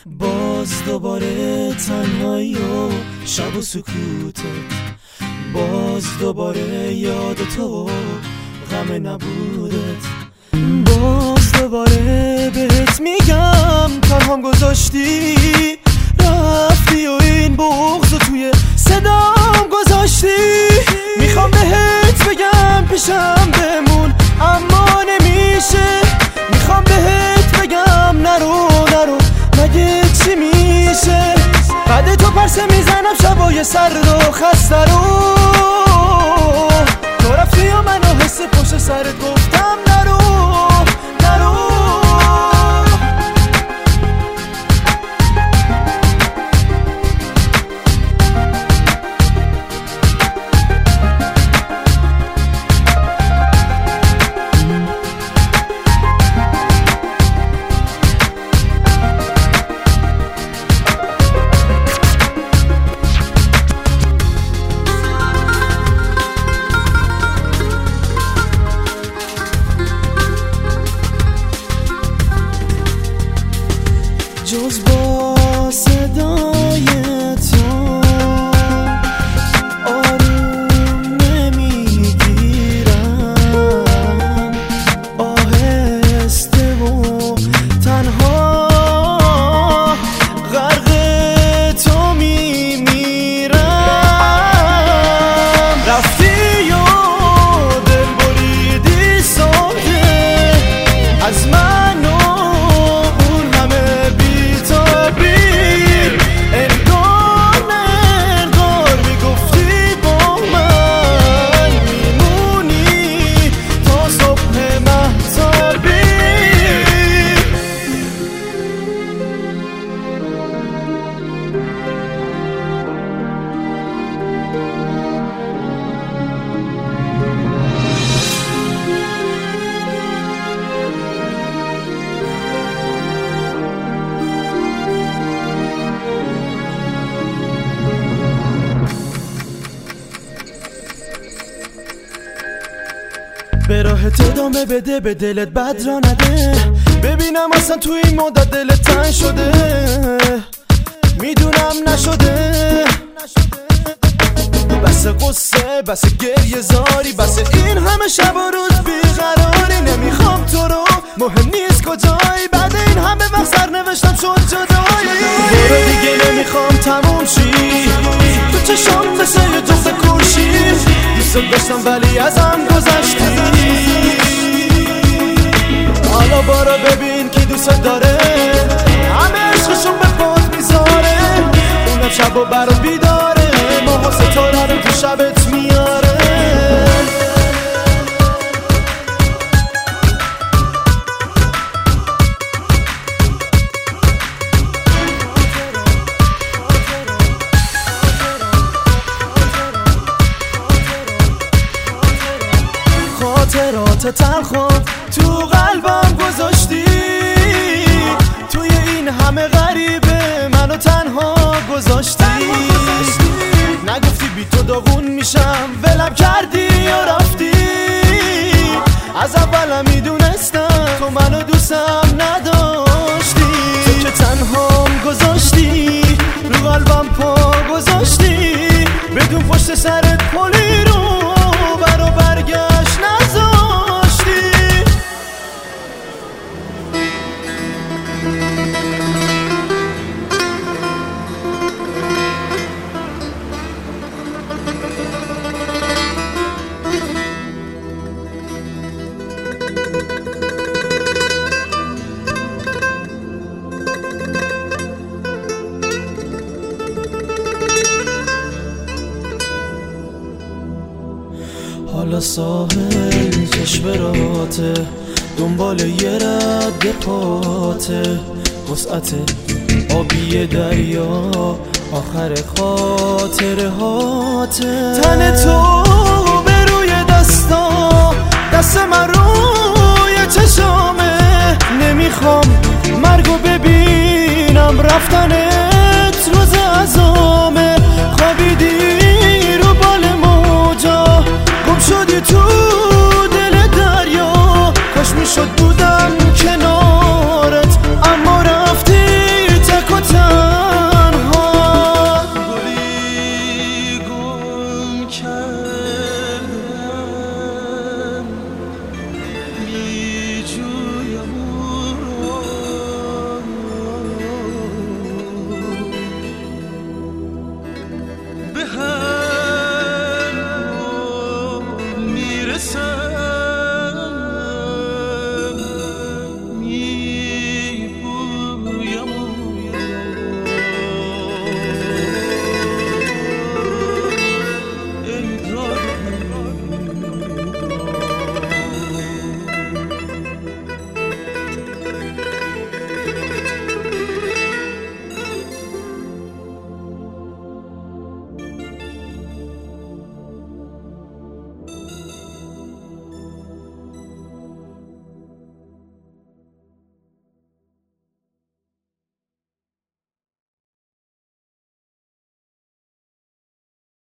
باز دوباره تنهایی و شب و سکوتت، باز دوباره یاد تو غم نبودت، باز دوباره بهت میگم تنهام گذاشتی رفتی و این بغض توی صدام گذاشتی. میخوام بهت بگم پیشم بمون اما نمیشه، میخوام بهت بگم نرو نرو مگه چی میشه. بعد تو پرسه میزنم شبای سرد و خسته رو، تو رفتی و منو حس پشت سرت گفتم نرو نرو. جز با صدای تو آروم نمیگیرم، آهسته و تنها غرق تو میمیرم. رفتی و دل بریدی ساده از من به راهت ادامه بده، به دلت بد را نده، ببینم اصلا تو این مدت دلت تنگ شده. میدونم نشده بس قصه بس گریه زاری، بس این همه شب و روز بیقراری. نمیخوام تو رو مهم نیست کجایی، بعد این همه وقت سر نوشتم شد جدایی. برو دیگه نمیخوام تموم شی، تو چشام مثل یه جفت کورشی، دوست داشتم ولی ازم گذشتی. حالا بارا ببین کی دوست داره، همه عشقشون به پات میذاره، اونم شب و برات بیداره، ماه و ستاره رو تو شبت میاره. خاطرات تلخم تو قلبم گذاشتی، توی این همه غریبه منو تنها گذاشتی. نگفتی بی تو داغون میشم، ولم کردی یا رفتی. از اولم میدونستم تو منو دوستم نداشتی، تو که تنهام گذاشتی رو قلبم پا گذاشتی، بدون پشت سرت پلی رو برا برگشت نذاشتی. حالا ساحل چشم راته، دنبال یه رد پاته، وسعت آبی دریا آخر خاطره هاته. تن تو به روی دستا، دست من روی چشامه، نمیخوام مرگو ببینم رفتن